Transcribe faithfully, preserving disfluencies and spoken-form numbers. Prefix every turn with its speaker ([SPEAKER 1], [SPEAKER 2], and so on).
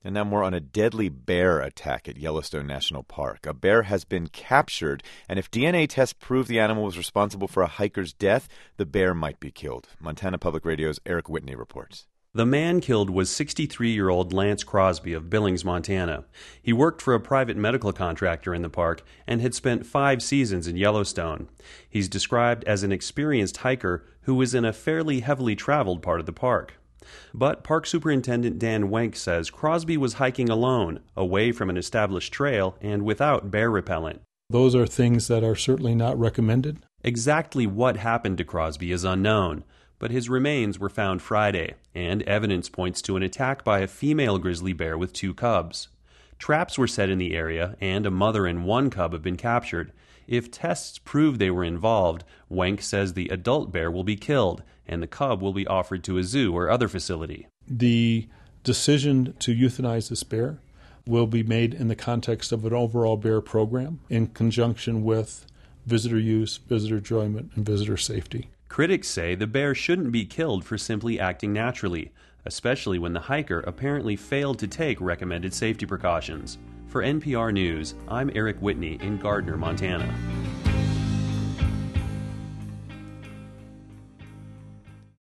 [SPEAKER 1] And now more on a deadly bear attack at Yellowstone National Park. A bear has been captured, and if D N A tests prove the animal was responsible for a hiker's death, the bear might be killed. Montana Public Radio's Eric Whitney reports.
[SPEAKER 2] The man killed was sixty-three-year-old Lance Crosby of Billings, Montana. He worked for a private medical contractor in the park and had spent five seasons in Yellowstone. He's described as an experienced hiker who was in a fairly heavily traveled part of the park. But Park Superintendent Dan Wenk says Crosby was hiking alone, away from an established trail and without bear repellent.
[SPEAKER 3] Those are things that are certainly not recommended.
[SPEAKER 2] Exactly what happened to Crosby is unknown, but his remains were found Friday, and evidence points to an attack by a female grizzly bear with two cubs. Traps were set in the area, and a mother and one cub have been captured. If tests prove they were involved, Wenk says the adult bear will be killed, and the cub will be offered to a zoo or other facility.
[SPEAKER 3] The decision to euthanize this bear will be made in the context of an overall bear program in conjunction with visitor use, visitor enjoyment, and visitor safety.
[SPEAKER 2] Critics say the bear shouldn't be killed for simply acting naturally, especially when the hiker apparently failed to take recommended safety precautions. For N P R News, I'm Eric Whitney in Gardner, Montana.